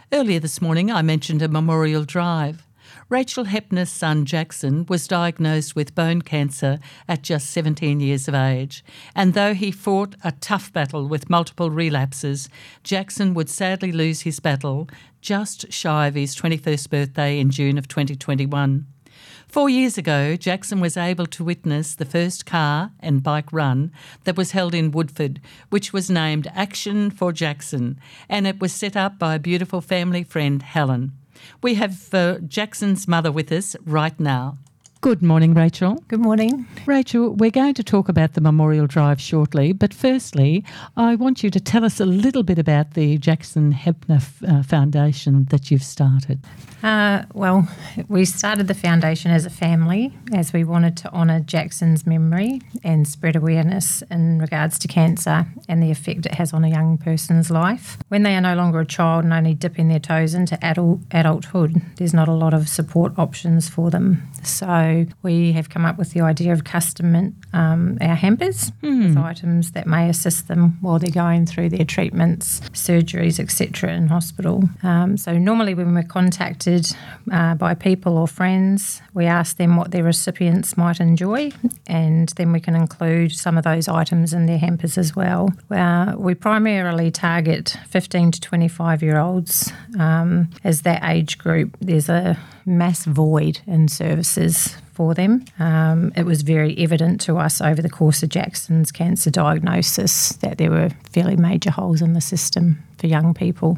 Earlier this morning, I mentioned a memorial drive. Rachel Hepner's son Jackson was diagnosed with bone cancer at just 17 years of age, and though he fought a tough battle with multiple relapses, Jackson would sadly lose his battle just shy of his 21st birthday in June of 2021. 4 years ago, Jackson was able to witness the first car and bike run that was held in Woodford, which was named Action for Jackson, and it was set up by a beautiful family friend, Helen. We have Jackson's mother with us right now. Good morning, Rachel. Good morning. Rachel, we're going to talk about the Memorial Drive shortly, but firstly, I want you to tell us a little bit about the Jackson Hepner Foundation that you've started. Well, we started the foundation as a family as we wanted to honour Jackson's memory and spread awareness in regards to cancer and the effect it has on a young person's life. When they are no longer a child and only dipping their toes into adulthood, there's not a lot of support options for them. So we have come up with the idea of custom our hampers with items that may assist them while they're going through their treatments, surgeries, etc. in hospital. So normally when we're contacted by people or friends, we ask them what their recipients might enjoy, and then we can include some of those items in their hampers as well. We primarily target 15 to 25-year-olds as that age group. There's a mass void in services for them. It was very evident to us over the course of Jackson's cancer diagnosis that there were fairly major holes in the system for young people.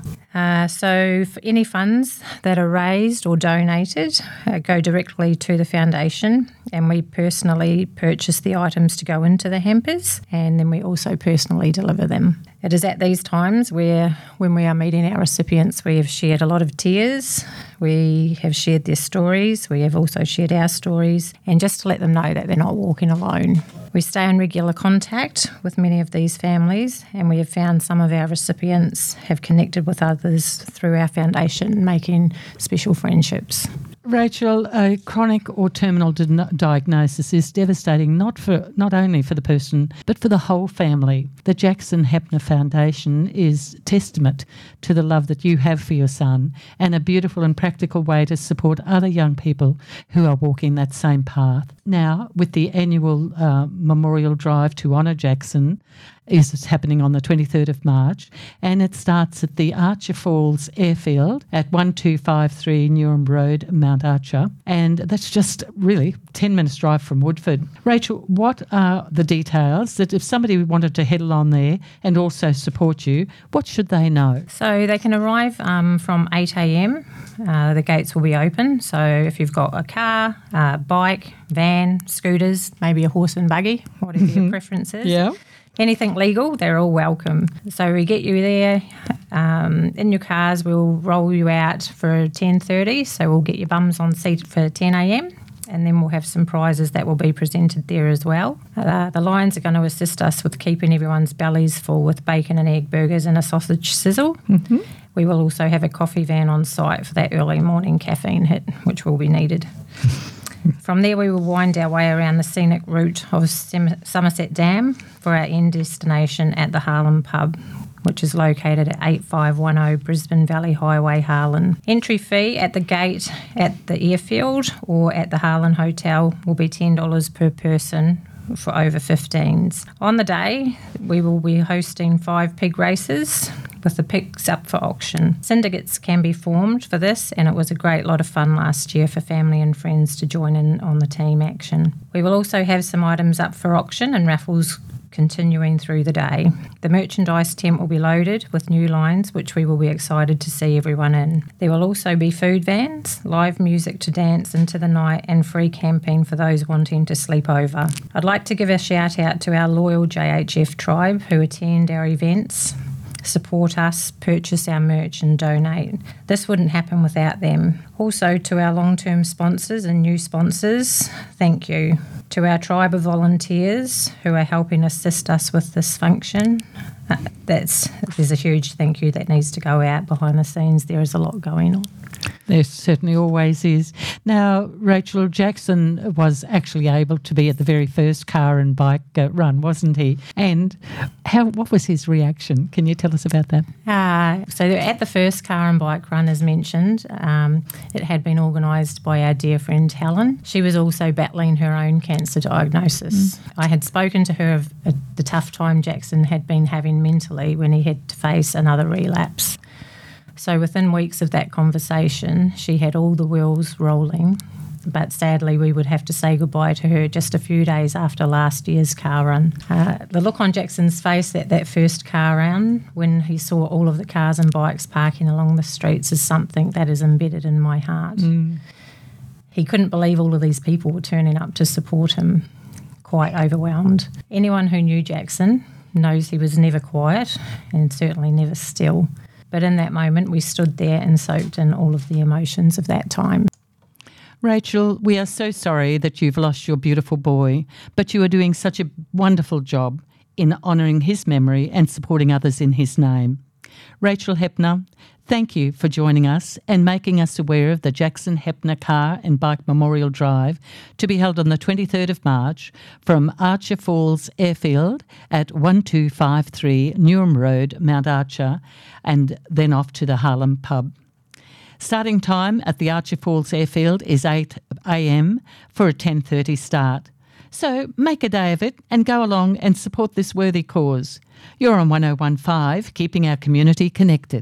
So for any funds that are raised or donated go directly to the foundation, and we personally purchase the items to go into the hampers, and then we also personally deliver them. It is at these times where, when we are meeting our recipients, we have shared a lot of tears, we have shared their stories, we have also shared our stories, and just to let them know that they're not walking alone. We stay in regular contact with many of these families, and we have found some of our recipients have connected with others through our foundation, making special friendships. Rachel, a chronic or terminal diagnosis is devastating not only for the person but for the whole family. The Jackson Hepner Foundation is testament to the love that you have for your son and a beautiful and practical way to support other young people who are walking that same path. Now, with the annual Memorial Drive to honour Jackson, is happening on the 23rd of March, and it starts at the Archer Falls Airfield at 1253 Newham Road, Mount Archer, and that's just really 10 minutes drive from Woodford. Rachel, what are the details that if somebody wanted to head along there and also support you, what should they know? So they can arrive from 8 a.m. The gates will be open, so if you've got a car, bike, van, scooters, maybe a horse and buggy, whatever your preference is. Yeah. Anything legal, they're all welcome. So we get you there in your cars. We'll roll you out for 10:30. So we'll get your bums on seat for 10 a.m. and then we'll have some prizes that will be presented there as well. The Lions are going to assist us with keeping everyone's bellies full with bacon and egg burgers and a sausage sizzle. Mm-hmm. We will also have a coffee van on site for that early morning caffeine hit, which will be needed. From there, we will wind our way around the scenic route of Somerset Dam for our end destination at the Harlan Pub, which is located at 8510 Brisbane Valley Highway, Harlan. Entry fee at the gate at the airfield or at the Harlan Hotel will be $10 per person for over 15s. On the day, we will be hosting 5 pig races with the pigs up for auction. Syndicates can be formed for this, and it was a great lot of fun last year for family and friends to join in on the team action. We will also have some items up for auction and raffles continuing through the day. The merchandise tent will be loaded with new lines, which we will be excited to see everyone in. There will also be food vans, live music to dance into the night, and free camping for those wanting to sleep over. I'd like to give a shout out to our loyal JHF tribe who attend our events, support us, purchase our merch and donate. This wouldn't happen without them. Also to our long-term sponsors and new sponsors, thank you. To our tribe of volunteers who are helping assist us with this function, there's a huge thank you that needs to go out behind the scenes. There is a lot going on. There certainly always is. Now, Rachel, Jackson was actually able to be at the very first car and bike run, wasn't he? And what was his reaction? Can you tell us about that? So at the first car and bike run, as mentioned, it had been organised by our dear friend Helen. She was also battling her own cancer diagnosis. I had spoken to her of the tough time Jackson had been having mentally when he had to face another relapse. So within weeks of that conversation, she had all the wheels rolling, but sadly we would have to say goodbye to her just a few days after last year's car run. The look on Jackson's face at that first car run when he saw all of the cars and bikes parking along the streets is something that is embedded in my heart. He couldn't believe all of these people were turning up to support him, quite overwhelmed. Anyone who knew Jackson knows he was never quiet and certainly never still. But in that moment, we stood there and soaked in all of the emotions of that time. Rachel, we are so sorry that you've lost your beautiful boy, but you are doing such a wonderful job in honouring his memory and supporting others in his name. Rachel Hepner, thank you for joining us and making us aware of the Jackson Hepner Car and Bike Memorial Drive to be held on the 23rd of March from Archer Falls Airfield at 1253 Newham Road, Mount Archer, and then off to the Harlem Pub. Starting time at the Archer Falls Airfield is 8 a.m. for a 10:30 start. So make a day of it and go along and support this worthy cause. You're on 1015, keeping our community connected.